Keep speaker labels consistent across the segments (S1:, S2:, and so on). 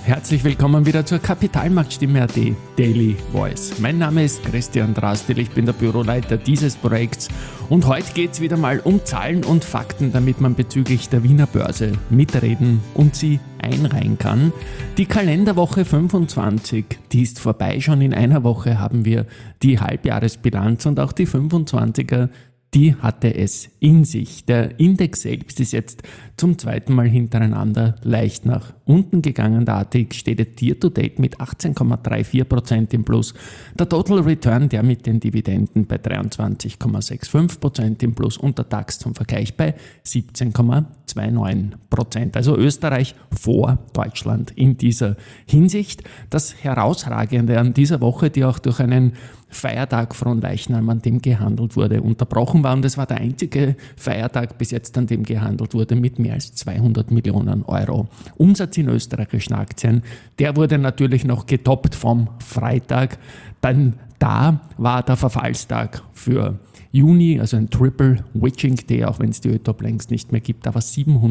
S1: herzlich willkommen wieder zur Kapitalmarktstimme.at Daily Voice. Mein Name ist Christian Drastil, ich bin der Büroleiter dieses Projekts und heute geht es wieder mal um Zahlen und Fakten, damit man bezüglich der Wiener Börse mitreden und sie einreihen kann. Die Kalenderwoche 25, die ist vorbei, schon in einer Woche haben wir die Halbjahresbilanz und auch die 25er, die hatte es in sich. Der Index selbst ist jetzt zum zweiten Mal hintereinander leicht nach unten gegangen. Der ATX steht jetzt year to date mit 18,34% im Plus. Der Total Return, der mit den Dividenden bei 23,65% im Plus und der DAX zum Vergleich bei 17,29%. Also Österreich vor Deutschland in dieser Hinsicht. Das Herausragende an dieser Woche, die auch durch einen Feiertag Fronleichnam, an dem gehandelt wurde, unterbrochen war. Und es war der einzige Feiertag bis jetzt, an dem gehandelt wurde, mit mehr als 200 Millionen Euro Umsatz in österreichischen Aktien. Der wurde natürlich noch getoppt vom Freitag. Dann da war der Verfallstag für Juni, also ein Triple Witching Day, auch wenn es die ÖTOP längst nicht mehr gibt, aber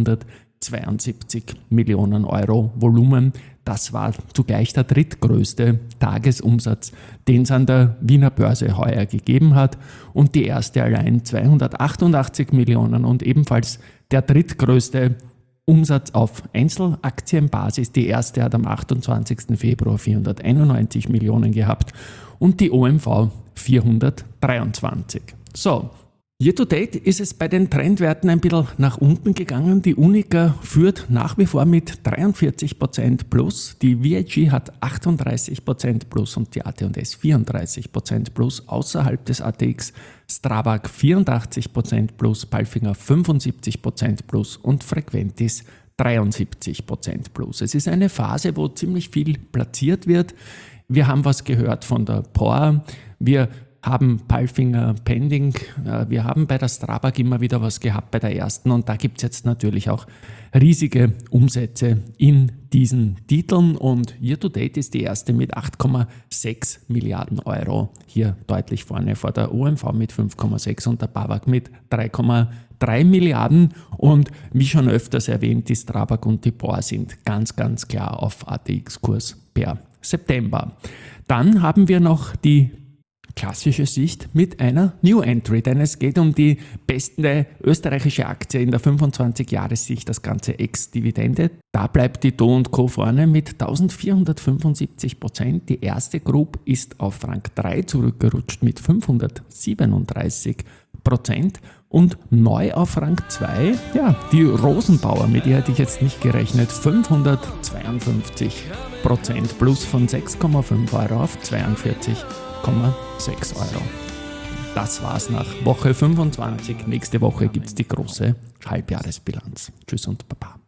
S1: 772 Millionen Euro Volumen. Das war zugleich der drittgrößte Tagesumsatz, den es an der Wiener Börse heuer gegeben hat. Und die erste allein 288 Millionen und ebenfalls der drittgrößte Umsatz auf Einzelaktienbasis. Die erste hat am 28. Februar 491 Millionen gehabt und die OMV 423. So, year to date ist es bei den Trendwerten ein bisschen nach unten gegangen. Die Unica führt nach wie vor mit 43% plus, die VIG hat 38% plus und die AT&S 34% plus. Außerhalb des ATX Strabag 84% plus, Palfinger 75% plus und Frequentis 73% plus. Es ist eine Phase, wo ziemlich viel platziert wird. Wir haben was gehört von der POR, wir haben Palfinger pending, wir haben bei der Strabag immer wieder was gehabt bei der ersten und da gibt es jetzt natürlich auch riesige Umsätze in diesen Titeln und year to date ist die erste mit 8,6 Milliarden Euro hier deutlich vorne vor der OMV mit 5,6 und der BAWAG mit 3,3 Milliarden und wie schon öfters erwähnt, die Strabag und die POR sind ganz, ganz klar auf ATX-Kurs per September. Dann haben wir noch die klassische Sicht mit einer New Entry, denn es geht um die beste österreichische Aktie in der 25-Jahres-Sicht, das Ganze ex-Dividende. Da bleibt die Do & Co vorne mit 1475%. Die erste Group ist auf Rang 3 zurückgerutscht mit 537% und neu auf Rang 2, ja, die Rosenbauer, mit der hätte ich jetzt nicht gerechnet, 552% plus von 6,5 Euro auf 42,6 Euro. Das war's nach Woche 25. Nächste Woche gibt's die große Halbjahresbilanz. Tschüss und Baba.